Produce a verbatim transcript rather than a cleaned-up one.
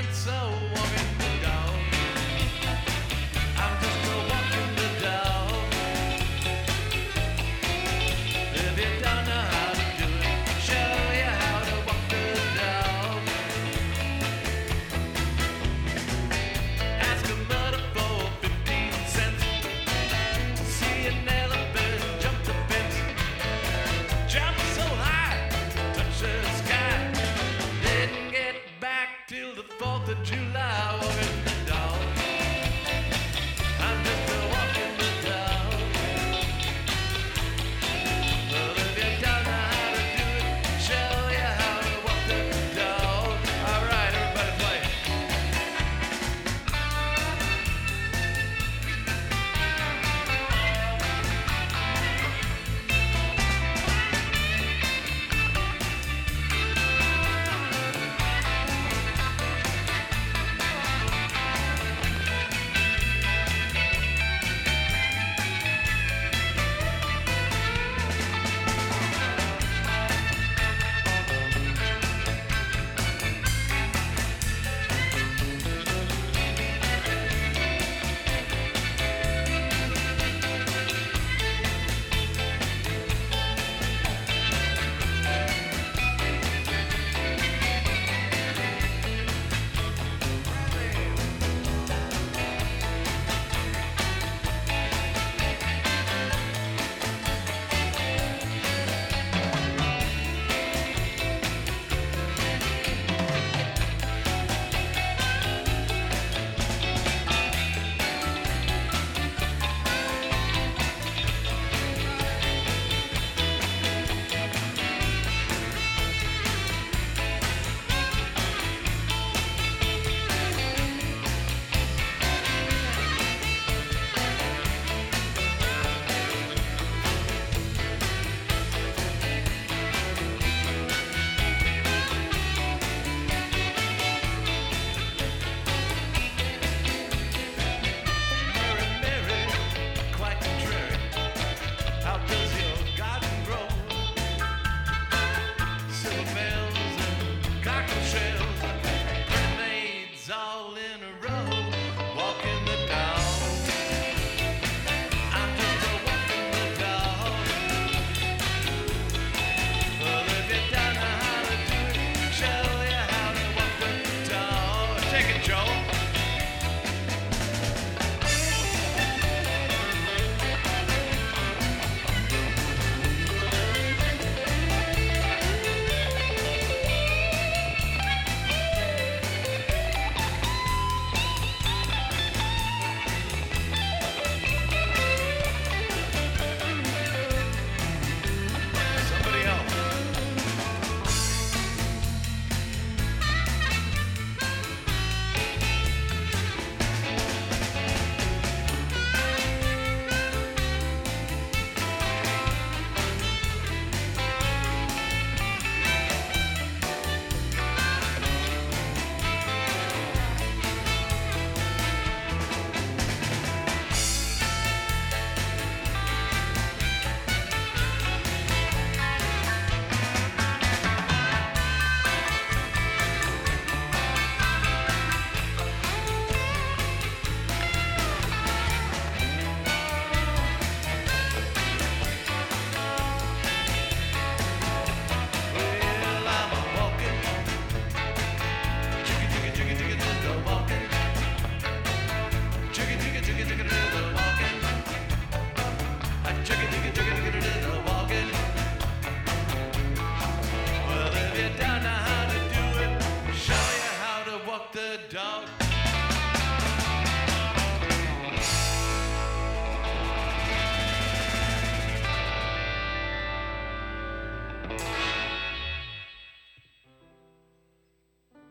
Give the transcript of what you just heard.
So walking the dog. I'm just a walking the dog. If you don't know how to do it, show you how to walk the dog. Ask a mother for fifteen cents. See an elephant jump the fence. Jump so high, touch the sky. Didn't get back till the fourth of July. Walking